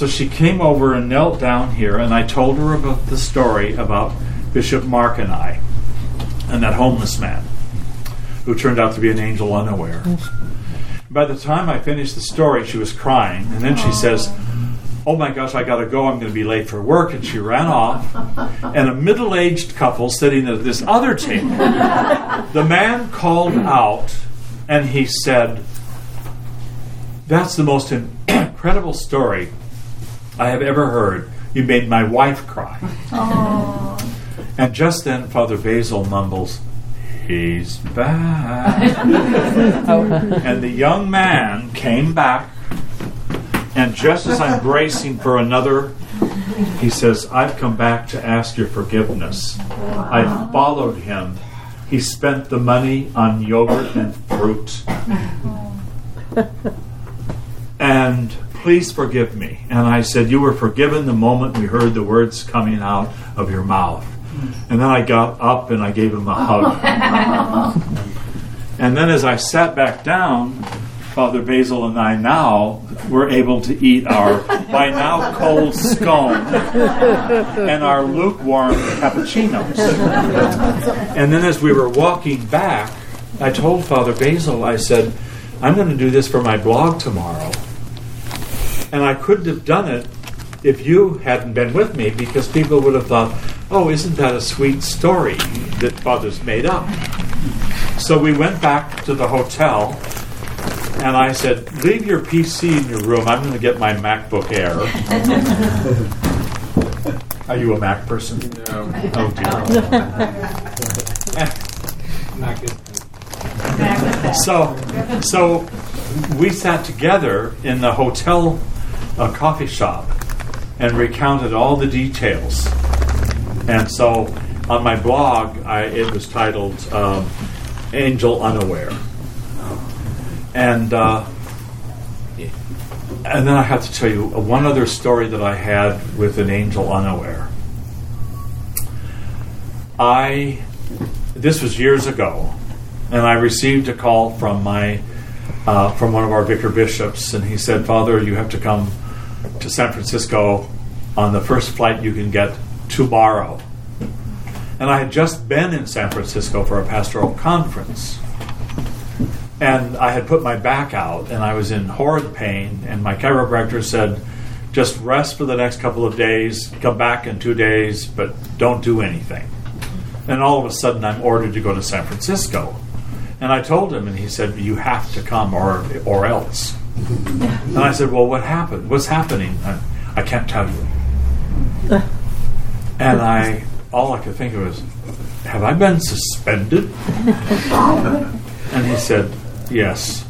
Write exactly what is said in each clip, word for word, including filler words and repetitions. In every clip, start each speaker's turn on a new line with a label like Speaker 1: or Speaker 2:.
Speaker 1: So she came over and knelt down here, and I told her about the story about Bishop Mark and I, and that homeless man, who turned out to be an angel unaware. By the time I finished the story, she was crying, and then she says, "Oh my gosh, I gotta go, I'm gonna be late for work," and she ran off, and a middle-aged couple sitting at this other table, the man called out, and he said, "That's the most incredible story I have ever heard. You made my wife cry."
Speaker 2: Aww.
Speaker 1: And just then Father Basil mumbles, "He's back." And the young man came back, and just as I'm bracing for another, he says, "I've come back to ask your forgiveness. I followed him. He spent the money on yogurt and fruit. And please forgive me." And I said, "You were forgiven the moment we heard the words coming out of your mouth." And then I got up and I gave him a hug. And then as I sat back down, Father Basil and I now were able to eat our by now cold scone and our lukewarm cappuccinos. And then as we were walking back, I told Father Basil, I said, "I'm going to do this for my blog tomorrow. And I couldn't have done it if you hadn't been with me, because people would have thought, oh, isn't that a sweet story that Father's made up?" So we went back to the hotel, and I said, "Leave your P C in your room. I'm going to get my MacBook Air." Are you a Mac person?
Speaker 3: No.
Speaker 1: Oh, dear.
Speaker 3: Mac is
Speaker 1: So, so we sat together in the hotel uh, coffee shop and recounted all the details. And so on my blog, I, it was titled um, Angel Unaware. And uh, and then I have to tell you one other story that I had with an angel unaware. I, this was years ago, and I received a call from my uh, from one of our vicar bishops, and he said, "Father, you have to come to San Francisco on the first flight you can get tomorrow." And I had just been in San Francisco for a pastoral conference, and I had put my back out, and I was in horrid pain, and my chiropractor said, "Just rest for the next couple of days, come back in two days, but don't do anything." And all of a sudden, I'm ordered to go to San Francisco. And I told him, and he said, "You have to come or or else." And I said, "Well, what happened? What's happening?" I, I can't tell you. And I, all I could think of was, "Have I been suspended?" And he said, "Yes."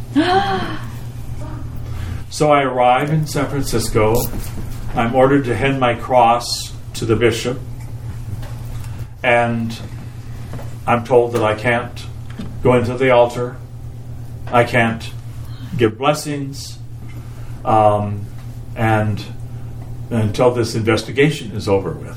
Speaker 1: So I arrive in San Francisco. I'm ordered to hand my cross to the bishop. And I'm told that I can't go into the altar. I can't give blessings. Um, and until this investigation is over with.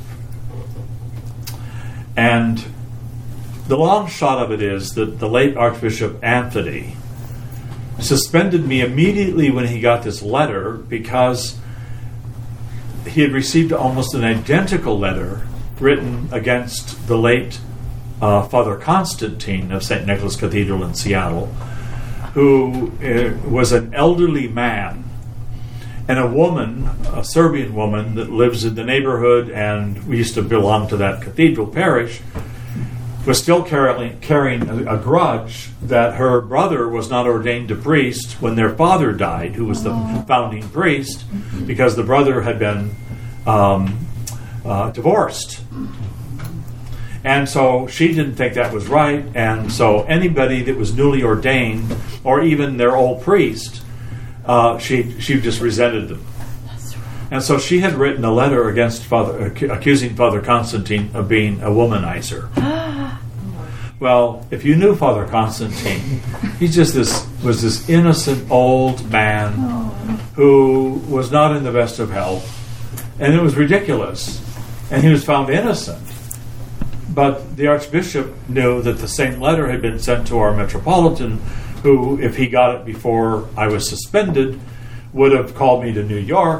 Speaker 1: And the long shot of it is that the late Archbishop Anthony suspended me immediately when he got this letter, because he had received almost an identical letter written against the late uh, Father Constantine of Saint Nicholas Cathedral in Seattle, who uh, was an elderly man, and a woman, a Serbian woman that lives in the neighborhood, and we used to belong to that cathedral parish, was still carrying, carrying a, a grudge that her brother was not ordained a priest when their father died, who was the founding priest, because the brother had been um, uh, divorced. And so she didn't think that was right, and so anybody that was newly ordained, or even their old priest, uh, she she just resented them. And so she had written a letter against Father, accusing Father Constantine of being a womanizer. Well, if you knew Father Constantine, he just this was this innocent old man who was not in the best of health, and it was ridiculous. And he was found innocent. But the Archbishop knew that the same letter had been sent to our Metropolitan, who, if he got it before I was suspended, would have called me to New York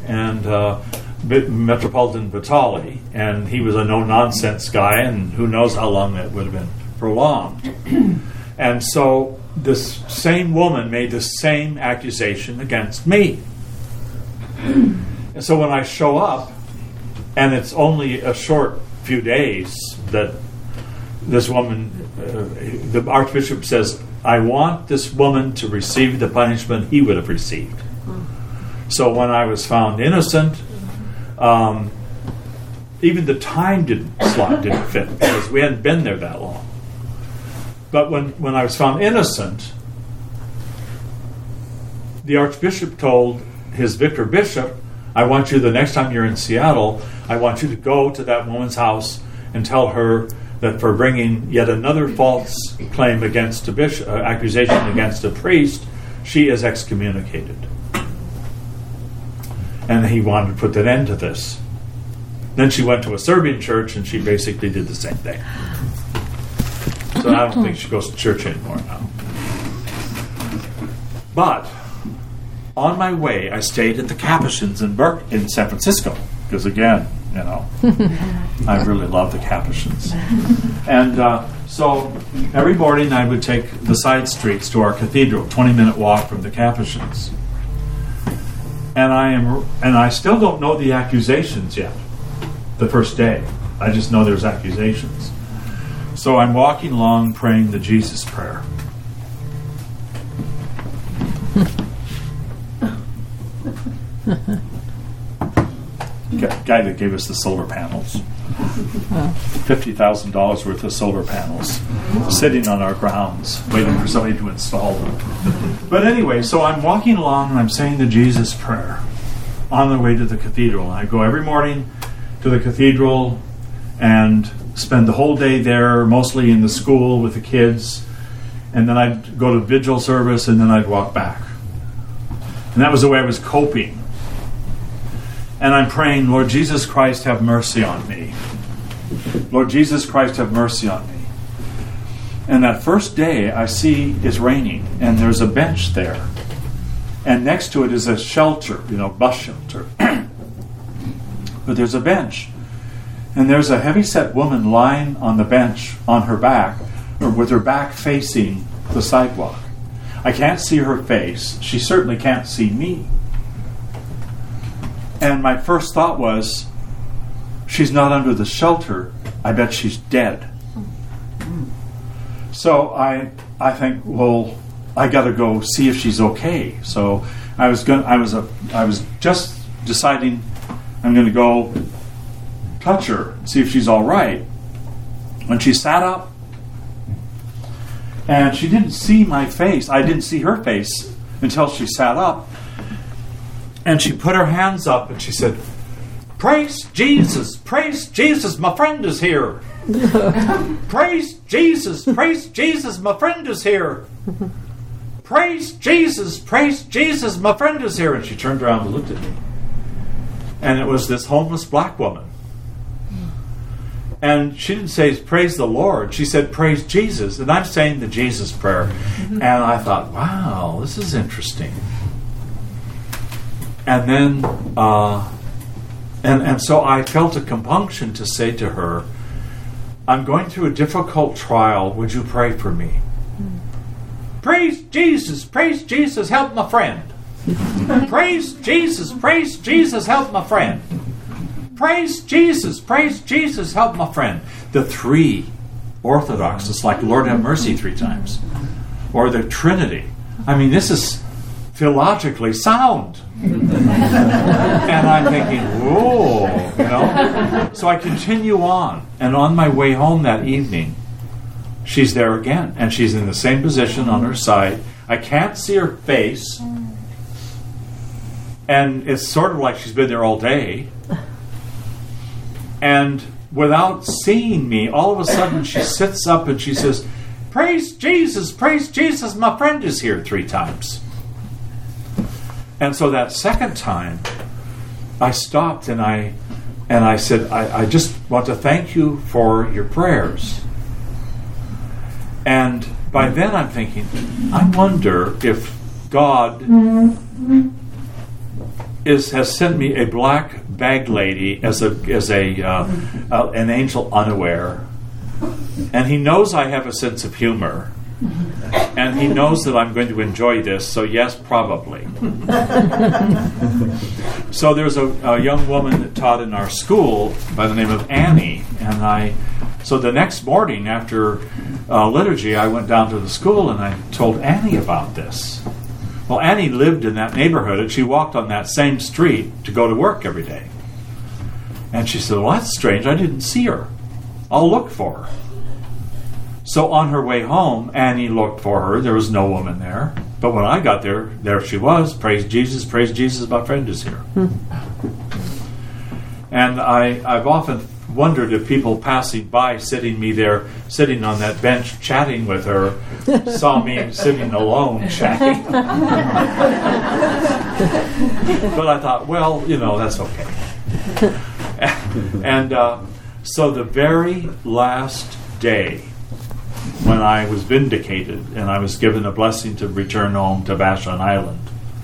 Speaker 1: and uh, Metropolitan Vitali, and he was a no-nonsense guy, and who knows how long that would have been prolonged. And so this same woman made the same accusation against me. And so when I show up, and it's only a short few days that this woman, uh, the Archbishop says, I want this woman to receive the punishment he would have received. So when I was found innocent, um, even the time didn't slot didn't fit because we hadn't been there that long. But when, when I was found innocent, the Archbishop told his vicar bishop, I want you, the next time you're in Seattle, I want you to go to that woman's house and tell her that for bringing yet another false claim against a bishop, uh, accusation against a priest, she is excommunicated. And he wanted to put an end to this. Then she went to a Serbian church and she basically did the same thing. So I don't think she goes to church anymore now. But on my way, I stayed at the Capuchins in Ber- in San Francisco. Because again, you know, I really love the Capuchins. And uh, so every morning I would take the side streets to our cathedral, twenty-minute walk from the Capuchins. And I am, and I still don't know the accusations yet. The first day, I just know there's accusations. So I'm walking along, praying the Jesus prayer. Guy that gave us the solar panels, fifty thousand dollars worth of solar panels, sitting on our grounds, waiting for somebody to install them. But anyway, so I'm walking along and I'm saying the Jesus prayer on the way to the cathedral. And I go every morning to the cathedral and spend the whole day there, mostly in the school with the kids. And then I'd go to vigil service and then I'd walk back. And that was the way I was coping. And I'm praying, Lord Jesus Christ, have mercy on me. Lord Jesus Christ, have mercy on me. And that first day, I see it's raining, and there's a bench there. And next to it is a shelter, you know, bus shelter. But there's a bench. And there's a heavy-set woman lying on the bench on her back, or with her back facing the sidewalk. I can't see her face. She certainly can't see me. And my first thought was, she's not under the shelter. I bet she's dead. So I I think, well, I got to go see if she's okay. So I was going I was a I was just deciding I'm going to go touch her, see if she's all right. When she sat up, and she didn't see my face. I didn't see her face until she sat up. And she put her hands up and she said, "Praise Jesus, praise Jesus, my friend is here. Praise Jesus, praise Jesus, my friend is here. Praise Jesus, praise Jesus, my friend is here." And she turned around and looked at me. And it was this homeless black woman. And she didn't say, "Praise the Lord." She said, "Praise Jesus." And I'm saying the Jesus prayer. And I thought, wow, this is interesting. And then, uh, and, and so I felt a compunction to say to her, "I'm going through a difficult trial. Would you pray for me?" Mm. Praise Jesus, praise Jesus, help my friend. Praise Jesus, praise Jesus, help my friend. Praise Jesus, praise Jesus, help my friend. The three Orthodox, it's like Lord have mercy three times. Or the Trinity. I mean, this is theologically sound. And I'm thinking, whoa, you know. So I continue on, and on my way home that evening, she's there again, and she's in the same position on her side. I can't see her face, and it's sort of like she's been there all day. And without seeing me, all of a sudden she sits up and she says, "Praise Jesus, praise Jesus, my friend is here," three times. And so that second time, I stopped and I and I said, I, I just want to thank you for your prayers. And by then I'm thinking, I wonder if God is has sent me a black bag lady as a as a uh, uh, an angel unaware, and he knows I have a sense of humor, and he knows that I'm going to enjoy this. So yes, probably. So there's a, a young woman that taught in our school by the name of Annie, and I. So the next morning after uh, liturgy, I went down to the school and I told Annie about this. Well, Annie lived in that neighborhood, and she walked on that same street to go to work every day. And she said, well, that's strange. I didn't see her. I'll look for her. So on her way home, Annie looked for her. There was no woman there. But when I got there, there she was. Praise Jesus, praise Jesus, my friend is here. Hmm. And I, I've often wondered if people passing by, sitting me there, sitting on that bench, chatting with her, saw me sitting alone chatting. But I thought, well, you know, that's okay. And uh, so the very last day, when I was vindicated and I was given a blessing to return home to Vashon Island,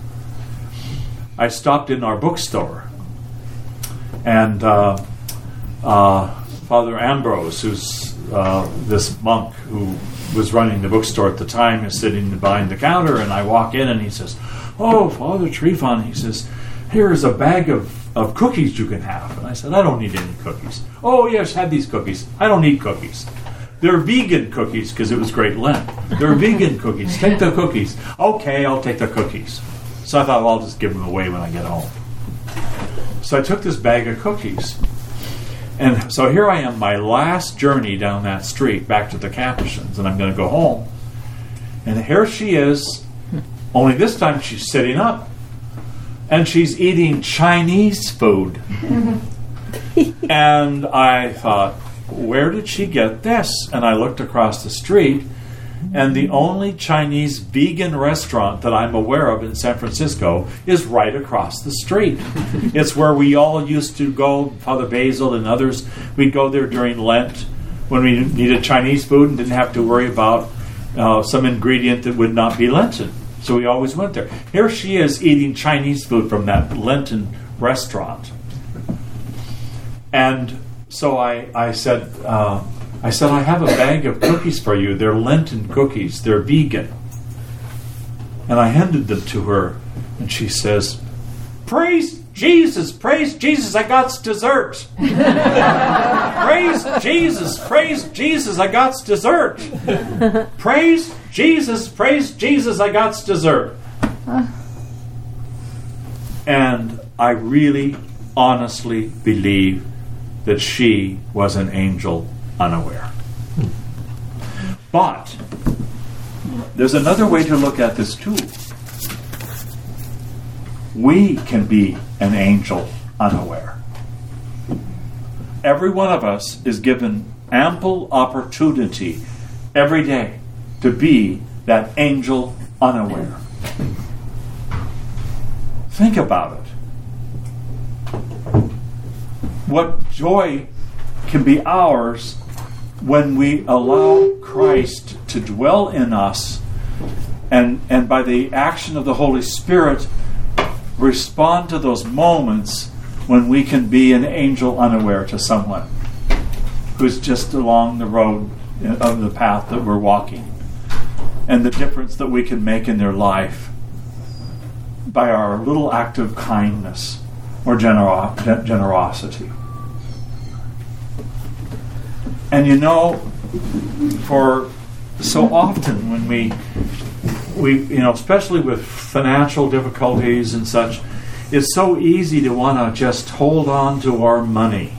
Speaker 1: I stopped in our bookstore, and uh, Uh, Father Ambrose, who's uh, this monk who was running the bookstore at the time, is sitting behind the counter, and I walk in and he says, oh, Father Trifon, he says, here's a bag of, of cookies you can have. And I said, I don't need any cookies. Oh, yes, have these cookies. I don't need cookies. They're vegan cookies, because it was Great Lent. They're vegan cookies. Take the cookies. Okay, I'll take the cookies. So I thought, well, I'll just give them away when I get home. So I took this bag of cookies. And so here I am, my last journey down that street back to the Capuchins, and I'm going to go home. And here she is, only this time she's sitting up, and she's eating Chinese food. And I thought, where did she get this? And I looked across the street, and the only Chinese vegan restaurant that I'm aware of in San Francisco is right across the street. It's where we all used to go, Father Basil and others. We'd go there during Lent when we needed Chinese food and didn't have to worry about uh, some ingredient that would not be Lenten. So we always went there. Here she is eating Chinese food from that Lenten restaurant. And so I, I said... Uh, I said, I have a bag of cookies for you. They're Lenten cookies. They're vegan. And I handed them to her, and she says, praise Jesus, praise Jesus, I got dessert. Praise Jesus, praise Jesus, I got dessert. Praise Jesus, praise Jesus, I got dessert. And I really, honestly believe that she was an angel unaware. But there's another way to look at this too. We can be an angel unaware. Every one of us is given ample opportunity every day to be that angel unaware. Think about it. What joy can be ours when we allow Christ to dwell in us, and, and by the action of the Holy Spirit respond to those moments when we can be an angel unaware to someone who's just along the road of the path that we're walking, and the difference that we can make in their life by our little act of kindness or genero- generosity. And you know, for so often when we, we, you know, especially with financial difficulties and such, it's so easy to want to just hold on to our money.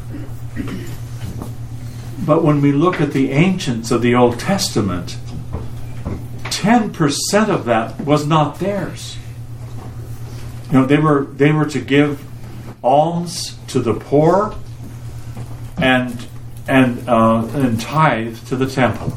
Speaker 1: But when we look at the ancients of the Old Testament, ten percent of that was not theirs. You know, they were they were to give alms to the poor and and uh, and tithe to the temple.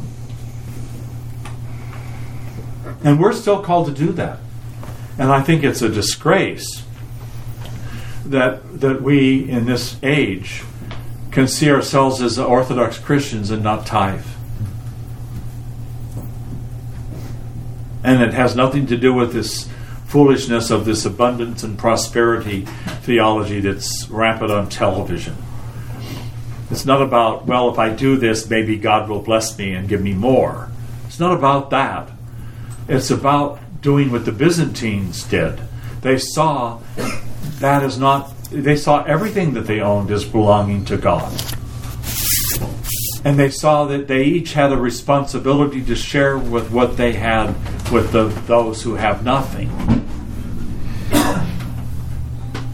Speaker 1: And we're still called to do that. And I think it's a disgrace that that we in this age can see ourselves as Orthodox Christians and not tithe. And it has nothing to do with this foolishness of this abundance and prosperity theology that's rampant on television. It's not about, well, if I do this, maybe God will bless me and give me more. It's not about that. It's about doing what the Byzantines did. They saw that is not, they saw everything that they owned as belonging to God. And they saw that they each had a responsibility to share with what they had with the, those who have nothing.